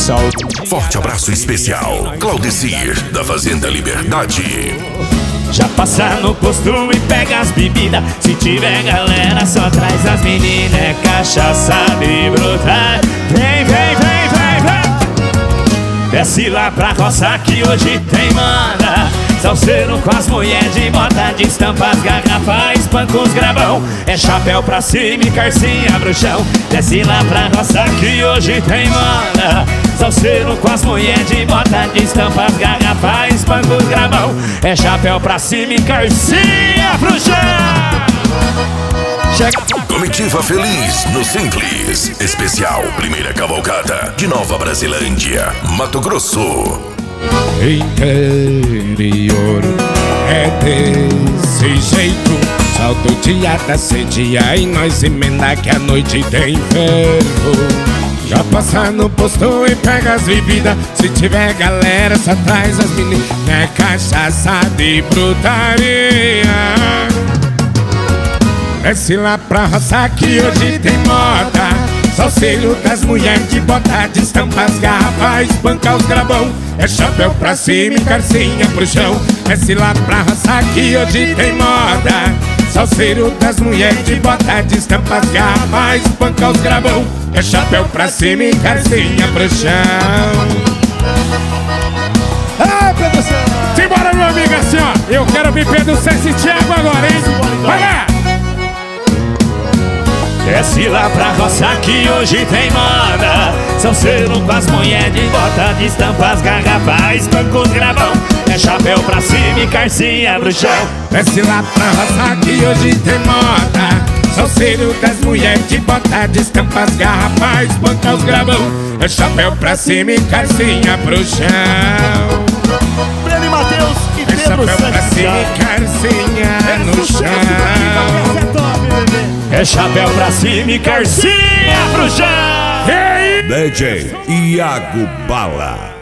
Forte abraço especial, Claudecir, da Fazenda Liberdade. Já passa no posto e pega as bebidas. Se tiver galera, só traz as meninas. É cachaça de brotar. Vem, vem, vem, vem, vem. Desce lá pra roça que hoje tem mana. Salseiro com as mulheres de bota, de estampa as garrafas, espanca os grabão. É chapéu pra cima e carcinha pro chão. Desce lá pra roça que hoje tem mana. Salseiro com as mulheres de bota, de estampa as garrafas, espanca os grabão. É chapéu pra cima e carcinha pro chão. Comitiva Feliz no Simples. Especial Primeira Cavalgada de Nova Brasilândia, Mato Grosso. Interior é desse jeito. Salta o dia, desce dia e nós emenda que a noite tem ferro. Já passa no posto e pega as bebidas. Se tiver galera, só traz as meninas. É cachaça de brutaria. Desce lá pra roça que hoje tem moda. Salseiro das mulheres de bota, de estampa as garrafas, espanca os grabão. É chapéu pra cima e carcinha pro chão. Desce lá pra roça que hoje tem moda. Salseiro das mulheres de bota, de estampa as garrafas, espanca os grabão. É chapéu pra cima e carcinha pro chão. Ah, Pedro Santos! Simbora, meu amigo, assim ó. Eu quero ver Pedro Santos e Thiago agora, hein? Vai lá! Desce lá pra roça que hoje tem moda. Salseiro com as mulheres de bota, de estampa as garrafas, espanca os grabão. É chapéu pra cima e carcinha pro chão. Desce lá pra roça que hoje tem moda. Salseiro das mulheres de bota, de estampa as garrafas, espanca os grabão. É chapéu pra cima e carcinha pro chão. Breno e Matheus e É Pedro chapéu pra Santos. cima e carcinha no chão. É top, bebê. É chapéu pra cima e carcinha pro chão. DJ Iago Bala.